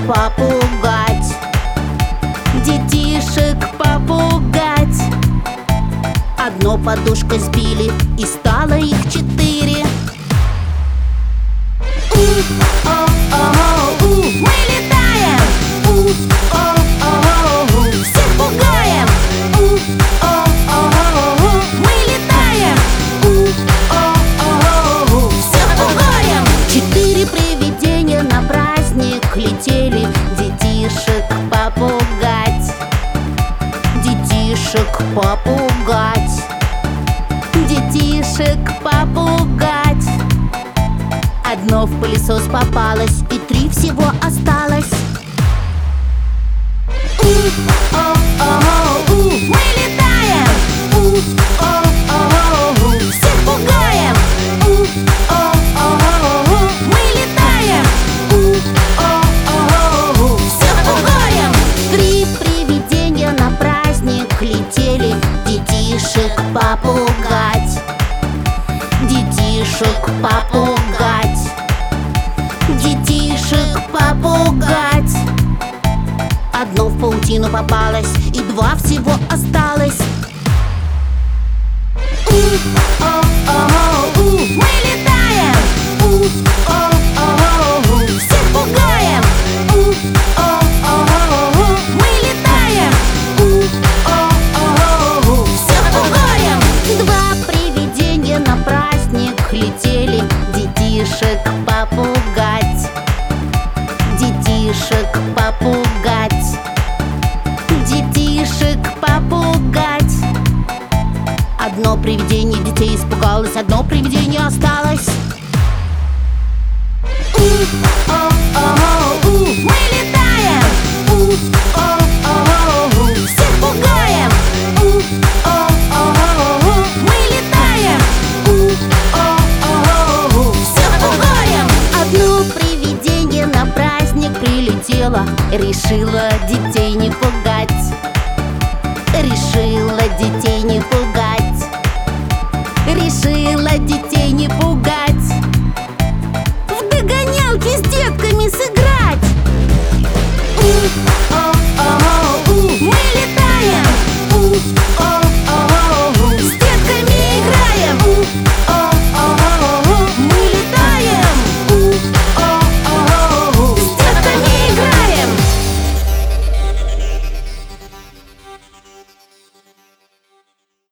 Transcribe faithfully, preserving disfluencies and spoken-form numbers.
попугать, детишек попугать. Одну подушкой сбили, и стало их четыре. У-о-о-о-у, мы летаем! У-о-о-о-у, всех пугаем! У-о-о-о-у, мы летаем! У-о-о-о-у, всех пугаем! Четыре привидения на праздник летели детишек попугать, детишек попугать, детишек попугать. Одно в пылесос попалось, и три всего осталось. У-о-о-о-у, мы летаем! У-о-о-о-у, всех пугаем! У-о-о-о-у, мы летаем! У-о-о-о-у, всех пугаем! Три привидения на праздник летели детишек попугать, детишек попугать, детишек попугать. Одно в паутину попалось, и два всего осталось. У-о-о-о-у, мы летаем! У-о-о-о-у, всех пугаем! У-о-о-о-у, мы летаем! У-о-о-о-у, всех пугаем! Два привидения на праздник летели детишек попугать, детишек попугать, детишек попугать. Одно привидение детей испугалось, одно привидение осталось. У-о-о-о-у, мы летаем! У-о-о-о-у, всех пугаем! У-о-о-о-у, мы летаем! У-о-о-о-у, всех пугаем! Одно привидение на праздник прилетело, решила детей не пугать, решила детей не пугать.